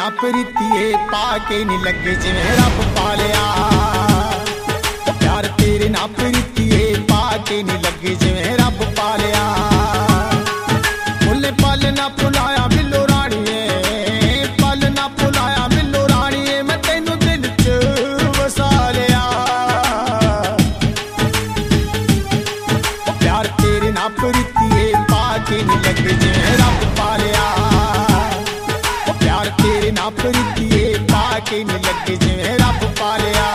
ना प्रीतिए पाके नहीं लगे जिवें रब पालिया। प्यार तेरे ना प्रीतिए पाके नहीं लगे जिवें रब पालिया। भुले पल ना भुलाया बिल्लो राणीए, पल ना भुलाया बिल्लो राणीए, मैं तेनू दिल च वसा लिया। प्यार तेरे ना प्रीतिए पाके नहीं लगे जिवें रब पालिया। प्यार तेरे ना प्रीतिए पाके नहीं लगे जिवें रब पालिया।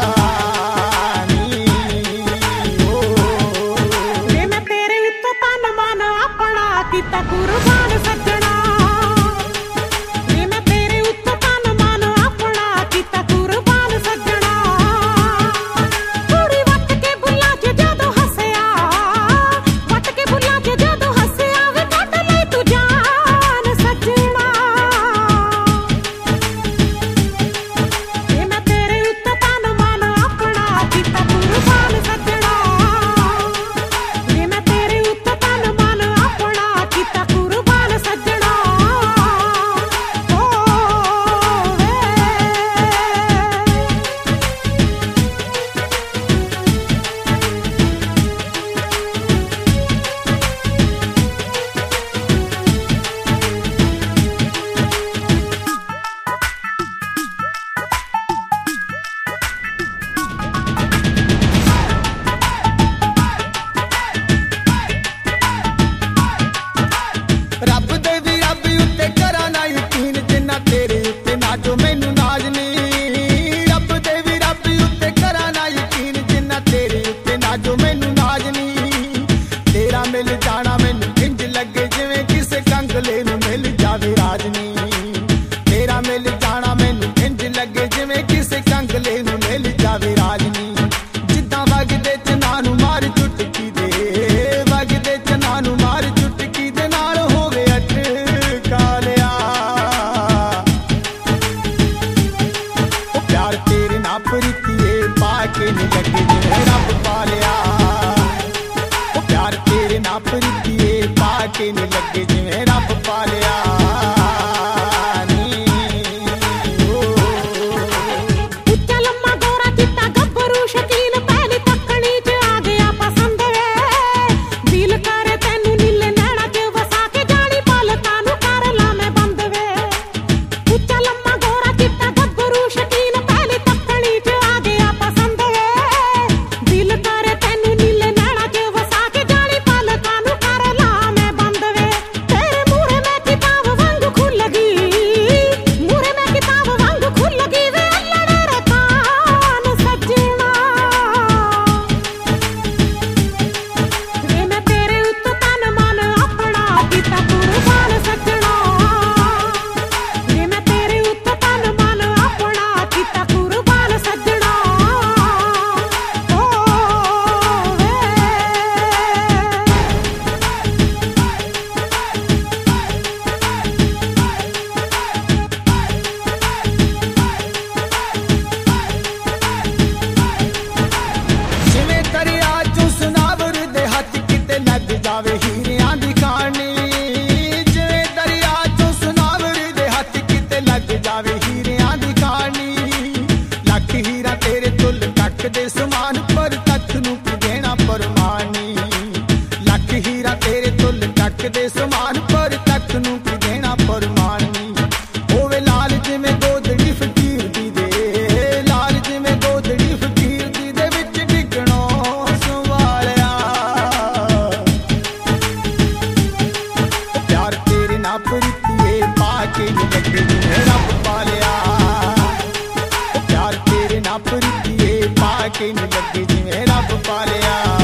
किता कुर्बान सजना मैं तेरे उत्ते तन मन अपना किता कुर्बान सजना। पूरी वट के बुला च जदों हसिया, वट के बुला च जदों हसिया वे कट ले तू जान सजना। मैं तेरे उत्ते तन मन अपना किता कुर्बान सजना। मैं तेरे उत्ते तन मन अपना किता कुर्बान सजना। रब दे भी रब उत्ते करा ना यकीन जिन्ना तेरे उत्ते ना जो मैनू नाज नी। रब दे भी रब उत्ते करा ना यकीन जिन्ना तेरे उत्ते ना जो मैनू नाज नी। तेरा मिल जाना मैनू इंज लगे जिवें किसे कंगले नू मिल जावे राजनी। तेरा मिल जाना मैनू इंज लगे जिवें किसे कंगले नू मिल जावे राजनी। जिद्दां वगदे चना नू मार चुटकी दे, वगदे चना नू मार चुटकी दे नाल होवे अटका लिया। प्यार तेरे ना प्रीतिए पाके नहीं लगे जिवें रब पालिया। प्यार तेरे ना प्रीतिए पाके नहीं लगे जिवें रब पालिया। उच्चा लम्मा गोरा चिट्टा गब्बरू शकीन पहली तकनी च आ गया पसंद वे। दिल करे तैनू नीले नैना च वसा के जानी पलकां नू कर ला मैं बंद वे। उच्चा लम्मा गोरा चिट्टा गब्बरू शकीन पहली तकनी च आ गया पसंद वे। दिल करे तैनू नीले नैना च वसा के जानी पलकां नू कर ला मैं बंद वे। तेरे मूहरे मैं किताब वांगू खुल गई, मूहरे मैं किताब वांगू खुल गई वे अल्लड़ रकान सजना। मैं तेरे उत्ते तन मन अपना किता कुर्बान सजना। मैं तेरे उत्ते तन मन अपना किता कुर्बान सजना। जिवें दरिया चों सुनावर दे हत्थ किते लग जावे हीरियां दी खानी। जिवें दरिया चों सुनावर दे हत्थ किते लग जावे हीरियां दी खानी। लख हीरा तेरे तुल तक दे समान पर तक नू की देना परमानी। लख हीरा तेरे तुल तक दे समान पर तक नू की देना परमानी। होवे लाल जिवें गोदड़ी फकीर दी दे, लाल जिवें गोदड़ी फकीर दी दे विच डिगणो संवालिया। प्यार तेरे ना प्रीतिए पाके नहीं लगे जिवें रब पालिया। प्यार तेरे ना प्रीतिए पाके नहीं लगे जिवें रब पालिया।